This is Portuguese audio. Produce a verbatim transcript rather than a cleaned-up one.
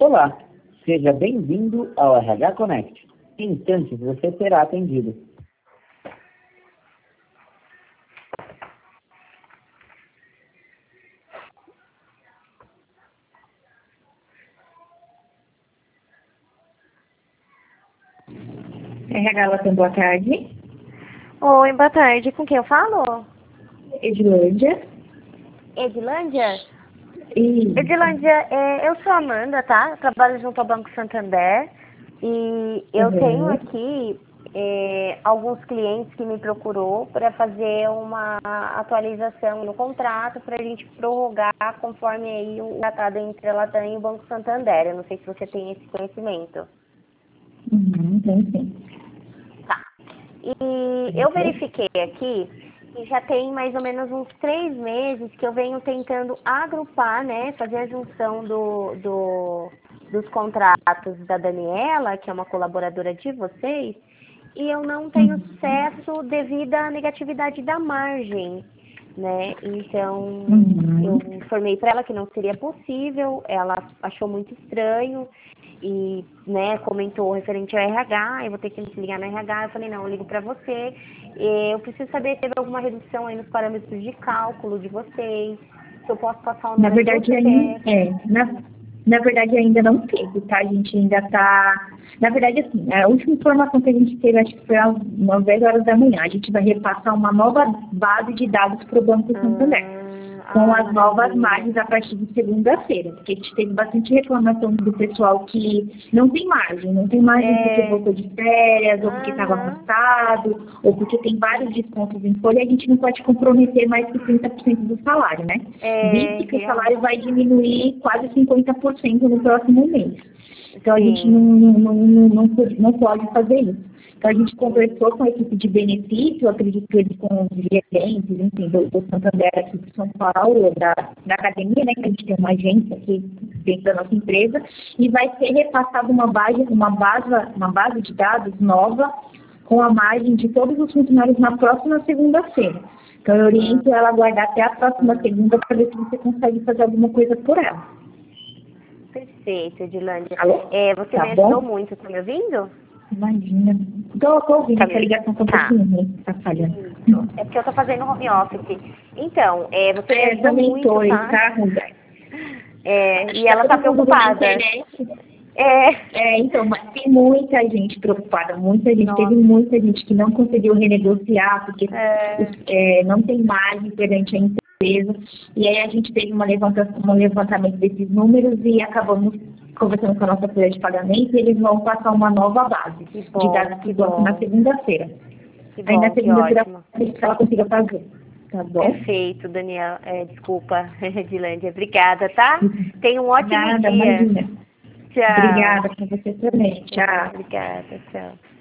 Olá, seja bem-vindo ao R H Connect. Em instantes você será atendido. R H Latam, boa tarde. Oi, boa tarde. Com quem eu falo? Edilândia. Edilândia? E... Edilândia, é, eu sou a Amanda, tá? Eu trabalho junto ao Banco Santander e eu Uhum. tenho aqui é, alguns clientes que me procurou para fazer uma atualização no contrato para a gente prorrogar conforme aí o tratado entre a Latam e o Banco Santander. Eu não sei se você tem esse conhecimento. Uhum, tem sim. Tá. E eu verifiquei aqui que já tem mais ou menos uns três meses que eu venho tentando agrupar, né, fazer a junção do, do, dos contratos da Daniela, que é uma colaboradora de vocês, e eu não tenho sucesso devido à negatividade da margem, né? Então, Uhum. eu informei para ela que não seria possível, ela achou muito estranho e, né, comentou referente ao R H, eu vou ter que me ligar no R H, eu falei, não, eu ligo para você, eu preciso saber se teve alguma redução aí nos parâmetros de cálculo de vocês, se eu posso passar o Na número verdade, do ainda, C P F. é, na, na verdade, ainda não teve, tá? A gente ainda tá... Na verdade, assim, a última informação que a gente teve, acho que foi às nove horas da manhã. A gente vai repassar uma nova base de dados para o Banco Santander. Ah, Com ah, as novas maravilha. margens a partir de segunda-feira, porque a gente teve bastante reclamação do pessoal que não tem margem, não tem margem É... porque voltou de férias, ou porque estava Aham. afastado, ou porque tem vários descontos em folha, e a gente não pode comprometer mais que trinta por cento do salário, né? É, Visto que o real. salário vai diminuir quase cinquenta por cento no próximo mês. Então a Sim. gente não, não, não, não, pode, não pode fazer isso. Então a gente conversou com a equipe de benefício, acredito que eles com os gerentes, enfim, do, do Santander aqui de São Paulo, da, da academia, né, que a gente tem uma agência aqui dentro da nossa empresa, e vai ser repassada uma base, uma base, uma base de dados nova com a margem de todos os funcionários na próxima segunda-feira. Então eu oriento ela a aguardar até a próxima segunda para ver se você consegue fazer alguma coisa por ela. Perfeito, Edilândia. Alô? É, você Tá me ajudou bom? muito, tá me ouvindo? Imagina. Tô, tô ouvindo, Tá essa me... ligação tá um Tá. pouquinho ruim, tá falhando. Isso. É porque eu tô fazendo home office. Então, é, você me É, ajudou também muito, tô, ele tá? tá ruim. É, Acho e que ela tá tá todo mundo na preocupada. internet. É. É, então, mas tem muita gente preocupada, muita gente. Nossa. Teve muita gente que não conseguiu renegociar, porque É. os, é, não tem margem perante a empresa. E aí a gente teve uma levanta, um levantamento desses números e acabamos conversando com a nossa folha de pagamento e eles vão passar uma nova base Que de bom, dados que que banco na bom. segunda-feira. Que Aí na bom, que segunda-feira ótimo. acredito que ela consiga fazer. Tá bom? Perfeito, Daniel. É, desculpa, Edilândia. Obrigada, tá? Tenha um ótimo Nada, dia. imagina. Tchau. Obrigada para você também. Tchau. Obrigada, tchau.